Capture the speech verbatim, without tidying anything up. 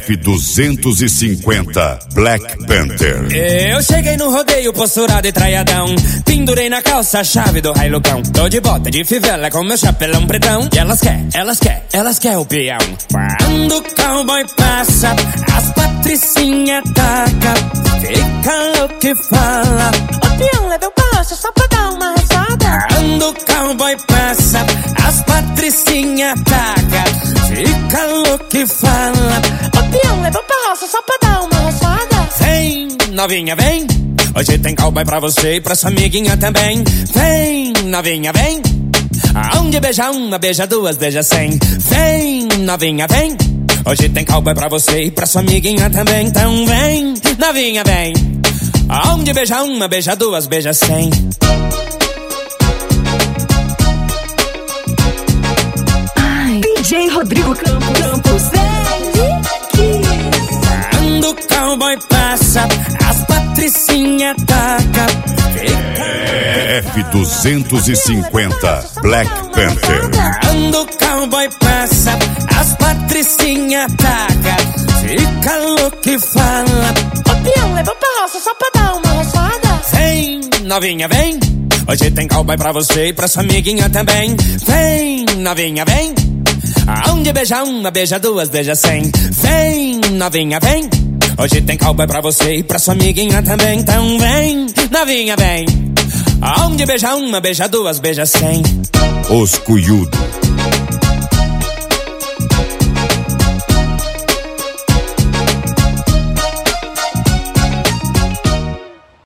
F duzentos e cinquenta Black Panther. Eu cheguei no rodeio posturado e traiadão, pendurei na calça a chave do railucão. Tô de bota de fivela com meu chapelão pretão. E elas quer, elas quer, elas quer o peão. Quando o cowboy passa, as patricinha taca, fica louco e fala: o peão leva o passo só pra dar uma rezada. Quando o cowboy passa, as patricinha taca, fica louco e fala: o peão leva o passo só pra dar uma rezada. Vem, novinha, vem, hoje tem cowboy pra você e pra sua amiguinha também. Vem, novinha, vem, aonde beija uma, beija duas, beija cem. Vem, novinha, vem, hoje tem cowboy pra você e pra sua amiguinha também. Então vem, novinha, vem, aonde beija uma, beija duas, beija cem. Ai, D J Rodrigo Campos, Campos. Quando o cowboy passa, as patricinha taca, F duzentos e cinquenta Black Panther. Quando o cowboy passa, as patricinha taca, fica louco e fala: o peão leva o passo só pra dar uma rezada. Vem, novinha, vem, hoje tem cowboy pra você e pra sua amiguinha também. Vem, novinha, vem, aonde beija uma, beija duas, beija cem. Vem, novinha, vem, hoje tem cowboy pra você e pra sua amiguinha também. Então vem, novinha, vem, aonde beija uma, beija duas, beija cem. Os Cuyudo.